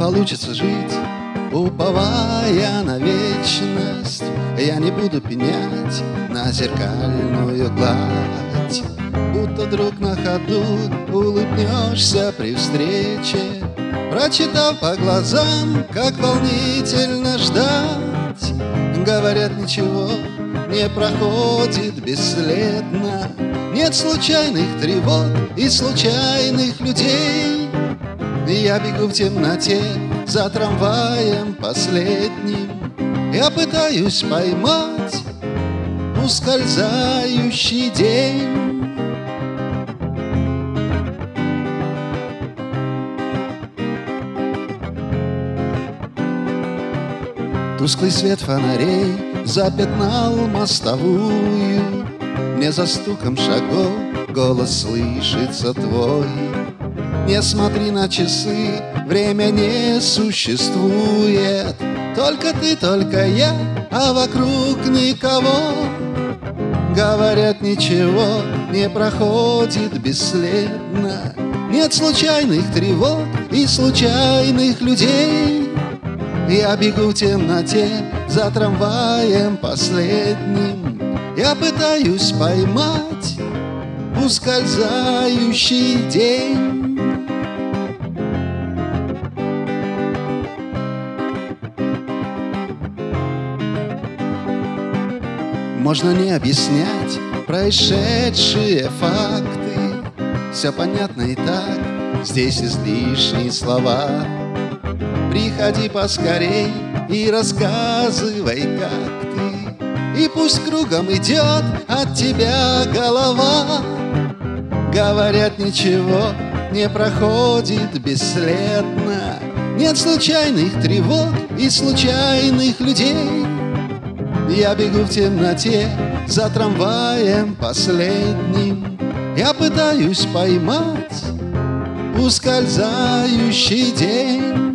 получится жить, уповая на вечность. Я не буду пенять на зеркальную гладь, будто друг на ходу улыбнешься при встрече, прочитав по глазам, как волнительно ждать. Говорят, ничего не проходит бесследно, нет случайных тревог и случайных людей. Я бегу в темноте за трамваем последним, я пытаюсь поймать ускользающий день. Тусклый свет фонарей запятнал мостовую, мне за стуком шагов голос слышится твой. Не смотри на часы, время не существует, только ты, только я, а вокруг никого. Говорят, ничего не проходит бесследно, нет случайных тревог и случайных людей. Я бегу в темноте за трамваем последним, я пытаюсь поймать ускользающий день. Можно не объяснять происшедшие факты, все понятно и так, здесь излишние слова. Приходи поскорей и рассказывай, как ты, и пусть кругом идет от тебя голова. Говорят, ничего не проходит бесследно, нет случайных тревог и случайных людей. Я бегу в темноте за трамваем последним, я пытаюсь поймать ускользающий день.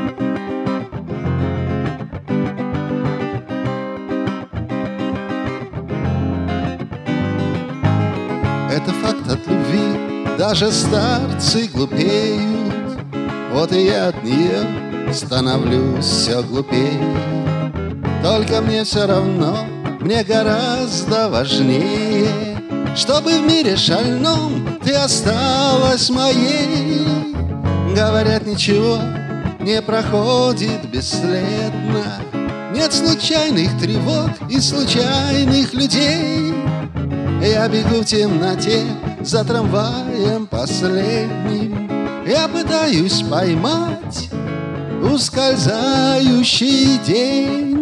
Это факт от любви, даже старцы глупеют, вот и я от нее становлюсь все глупее. Только мне все равно, мне гораздо важнее, чтобы в мире шальном ты осталась моей. Говорят, ничего не проходит бесследно, нет случайных тревог и случайных людей. Я бегу в темноте за трамваем последним, я пытаюсь поймать ускользающий день.